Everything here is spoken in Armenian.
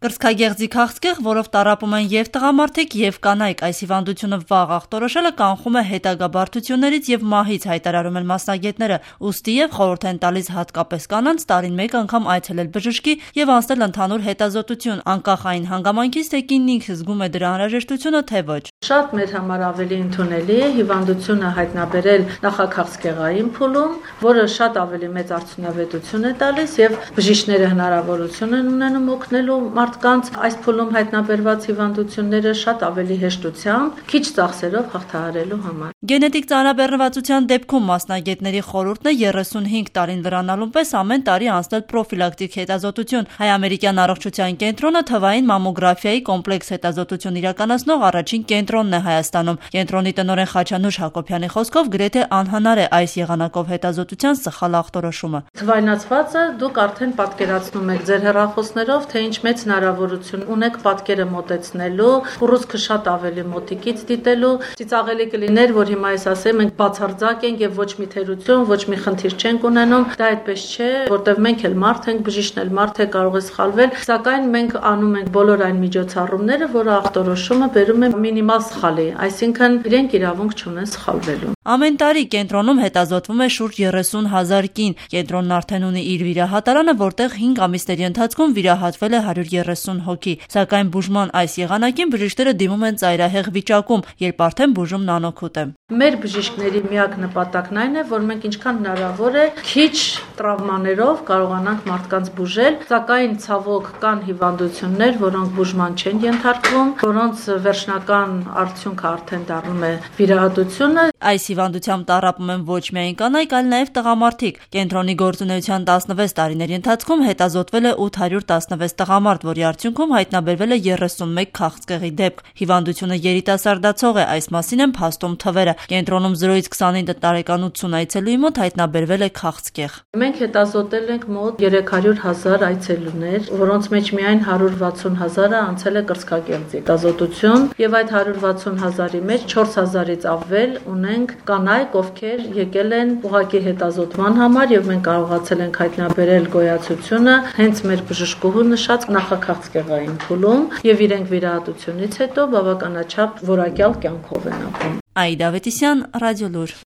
Կրծքագեղձի քաղցկեղ, որով տառապում են և տղամարդիկ, և կանայք, այս հիվանդությունը վաղ ախտորոշելը կանխում է հետագա բարդություններից և մահից, հայտարարում են մասնագետները, ուստի և խորհուրդ են տալիս հատկապես կանանց տարին մեկ անգամ այցելել բժշկի և անցնել ընդհանուր հետազոտություն, անկախ այն հանգամանքից, թե կինն ինքը զգում է դրա անհրաժեշտությունը, թե ոչ։ Շատ մեր համար ավելի ընդունելի է հիվանդությունը հայտնաբերել նախաքաղցկեղային փուլում, որը շատ ավելի մեծ արդյունավետություն է տալիս և բժիշկները հնարավորություն են ունենում օգնելու մարդկանց այս փուլում հայտնաբերված հիվանդությունները շատ ավելի հեշտությամբ, քիչ ծախսերով հաղթահարելու համար։ Գենետիկ ծանրաբեռնվածության դեպքում մասնագետների խորհուրդն է 35 տարին լրանալուն պես ամեն տարի անցնել պրոֆիլակտիկ հետազոտություն։ Հայ-ամերիկյան առողջության կենտրոնը թվային մամոգրաֆիայի կոմպլեքս հետազոտություն իրականացնող առաջին կենտրոնն է Հայաստանում։ Կենտրոնի տնօրեն Խաչանուշ Հակոբյանի խոսքով գրեթե անհնար է այս եղանակով հետազոտության սխալ ախտորոշումը։ Թվայնացվածը դուք արդեն պատկերացնում եք ձեր հեռախոսներով, թե ինչ մեծ հնարավորություն ունեք պատկերը մոտեցնելու, ուռուցքը շատ ավելի մոտիկից դիտելու։ Ծիծաղելի կլիներ, որ հիմա ես ասեմ, մենք բացարձակ ենք եւ ոչ մի թերություն, ոչ մի խնդիր չենք ունենում։ Դա այդպես չէ, որտեղ մենք էլ մարդ ենք, բժիշկն էլ մարդ է, կարող է սխալվել, սակայն մենք անում ենք բոլոր այն միջոցառումները, որը ախտորոշումը բերում է մինիմալ սխալի, այսինքն իրենք իրավունք չունեն սխալվելու։ Ամեն տարի կենտրոնում հետազոտվում է շուրջ 30,000 կին։ Կենտրոնն արդեն ունի իր վիրահատարանը, որտեղ 5 ամիսների ընթացքում վիրահատվել է 130 հոգի։ Սակայն բուժման այս եղանակին բժիշկները դիմում են ծայրահեղ վիճակում, երբ արդեն բուժումն անօգուտ է։ Մեր բժիշկների միակ նպատակն այն է, որ մենք ինչքան հնարավոր է քիչ տրավմաներով կարողանանք մարդկանց բուժել, սակայն ցավոք կան հիվանդություններ, որոնք բուժման չեն ենթարկվում, որոնց վերջնական արդյունքը արդեն դառնում է վիրահատությունը։ Այս հիվանդությամբ տառապում են ոչ միայն կանայք, այլ նաև տղամարդիկ։ Կենտրոնի գործունեության 16 տարիների ընթացքում հետազոտվել է 816 տղամարդ, որի արդյունքում հայտնաբերվել է 31 քաղցկեղի դեպք։ Հիվանդությունը երիտասարդացող է, այս մասին են փաստում թվերը։ Կենտրոնում 0-ից 29 տարեկան 80 այցելուի մոտ հայտնաբերվել է քաղցկեղ։ Մենք հետազոտել ենք մոտ 300,000 այցելուներ, որոնց մեջ միայն 160,000-ը անցել է կրծքագեղձի հետազոտություն, եւ այդ 160,000-ի մեջ 4,000-ից ավել ունենք կանայք, ովքեր եկել են ուղղակի հետազոտման համար եւ մենք կարողացել ենք հայտնաբերել գոյացությունը հենց մեր բժշկուհու նշած նախաքաղցկեղային փուլում եւ իրենք վիրահատությունից հետո բավականաչափ որակյալ կյանքով են ապրում։ Աիդա Ավետիսյան, Ռադիոլուր։